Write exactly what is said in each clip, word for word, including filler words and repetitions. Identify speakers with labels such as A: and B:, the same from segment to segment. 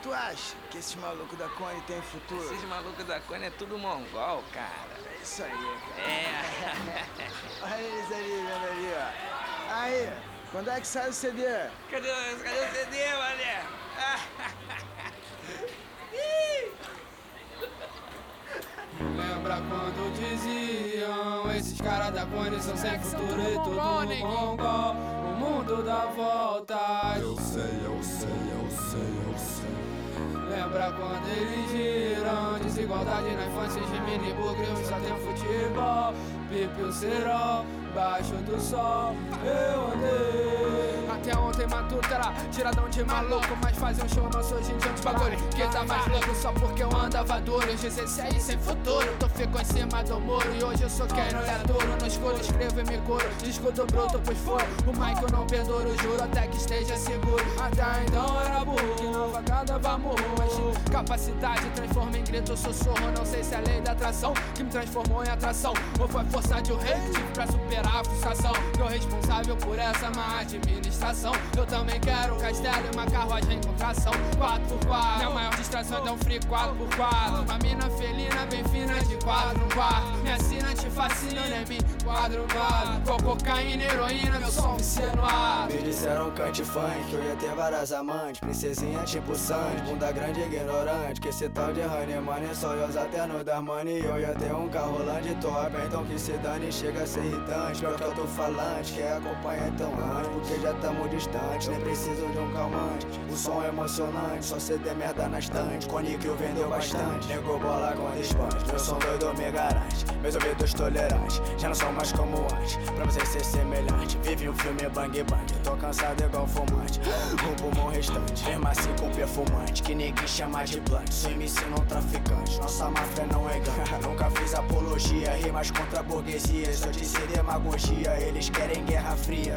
A: Tu acha que esses malucos da Cone tem futuro?
B: Esses malucos da Cone é tudo mongol, cara.
A: É isso aí, cara.
B: É.
A: Olha eles ali, vendo ali, ó. Aí, quando é que sai o C D?
B: Cadê, cadê o C D, mané?
C: Lembra quando diziam esses caras da Cone são sem futuro e tudo mongol? O mundo dá voltas.
D: Eu sei, eu sei, eu sei, eu sei.
C: Lembra quando eles giram? Desigualdade na infância, Gemini, Bugre, só tem futebol. Pipe o cerol, baixo do sol, eu andei. Até ontem matuta era tiradão de maluco, mas fazer um show nosso hoje em dia é um bagulho que tá mais louco só porque eu andava duro. Hoje dezesseis sem futuro, tu ficou em cima do muro. E hoje eu sou quem não é duro, no escuro escrevo e me curo. Escudo bruto, pois for, o mic eu não penduro, juro até que esteja seguro. Até então era burro, que não vagada vamos mas capacidade transforma em grito, sussurro. Não sei se é a lei da atração que me transformou em atração, ou foi força de um rei que tive pra superar a frustração. Tô responsável por essa má administração. Eu também quero um castelo e uma carruagem com tração quatro por quatro, minha maior distração é dar um free quatro por quatro. Uma mina felina bem fina de quatro no quarto. Minha sina te fascina, né, me quadro quadro. Com cocaína, heroína, meu som vicia no ar.
E: Me disseram cante funk, que eu ia ter várias amantes. Princesinha tipo Sandy, bunda grande e ignorante. Que esse tal de honey money só eu até no dar money. Eu ia ter um carro rolante top, então que se dane chega a ser irritante. Pior que eu tô falante, quer acompanhar então antes, porque já tamo distante, nem preciso de um calmante. O som é emocionante, só cê der merda na estante. Cone que vendeu bastante, negou bola quando expande. Meu som doido me garante, meus ouvidos tolerantes já não são mais como antes, pra você ser semelhante. Vive um filme bang bang, tô cansado igual fumante. Um pulmão restante, farmácia com perfumante, que ninguém chama de blunt. Sou M C não traficante, nossa máfia não é gangue. Nunca fiz apologia, rimas contra a burguesia. Só disse demagogia, eles querem guerra fria.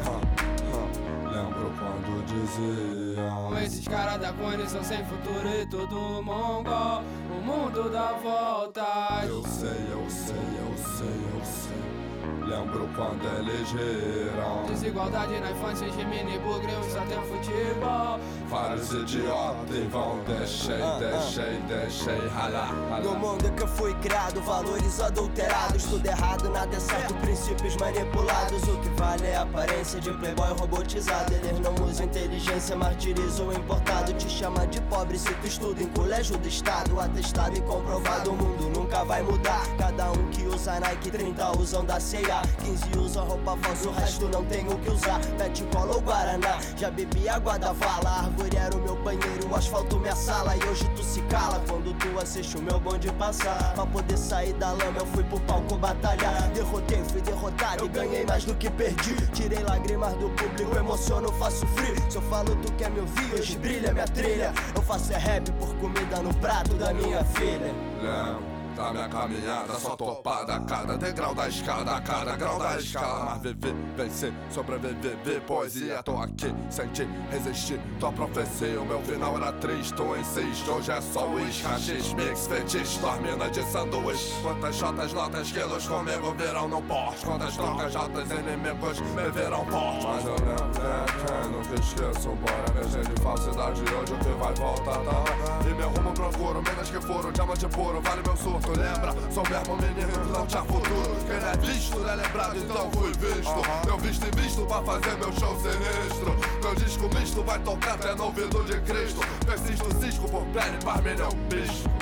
D: Lembro quando diziam
C: esses caras da Cone são sem futuro e tudo mongol. O mundo dá voltas.
D: Eu sei, eu sei, eu sei, eu sei. Lembro quando elegeram
C: desigualdade na infância, Gemini, Bugre, só tem futebol.
D: vários idiotas e vão deixei, deixei, deixei ralar, ralar.
E: No mundo que eu fui criado, valores adulterados. Tudo errado, nada é certo, princípios manipulados. O que vale é a aparência de playboy robotizado. Eles não usam inteligência, martirizam o importado. Te chama de pobre se tu estuda em colégio do estado. Atestado e comprovado, o mundo nunca vai mudar. Cada um que usa Nike, trinta usam da C e A, quinze usam roupa falsa, o resto não tem o que usar. Pet cola ou Guaraná, já bebi água da vala. A árvore era o meu banheiro, o asfalto minha sala. E hoje tu se cala quando tu assiste o meu bonde passar. Pra poder sair da lama eu fui pro palco batalhar. Derrotei, fui derrotado e ganhei mais do que perdi. Tirei lágrimas do público, emociono, faço free. Se eu falo tu quer me ouvir, hoje brilha minha trilha. Eu faço é rap por comida no prato da minha filha.
D: Lembro da minha caminhada, só topada. Cada degrau da escada, cada grau da escala. Mas viver, vencer, sobreviver, poesia. Tô aqui, senti, resistir, tua profecia. O meu final era triste, tu insiste. Hoje é só uísque, rachis, mix, fetiche, dormina de sanduíche. Quantas shotas, notas, quilos comigo viram no porte. Quantas trocas, jotas, inimigos me viram forte. Mas eu lembro, né, nunca esqueço. Bora mexer de falsidade, hoje o que vai voltar, tá? E meu rumo procuro, minas que foram, diamante puro, vale meu surto. Lembra, sou mesmo menino que não tinha futuro. Quem não é visto não é lembrado, então fui visto. uh-huh. Eu visto e visto pra fazer meu show sinistro. Meu disco misto vai tocar até no ouvido de Cristo. Persisto cisco por pele, par milhão bicho.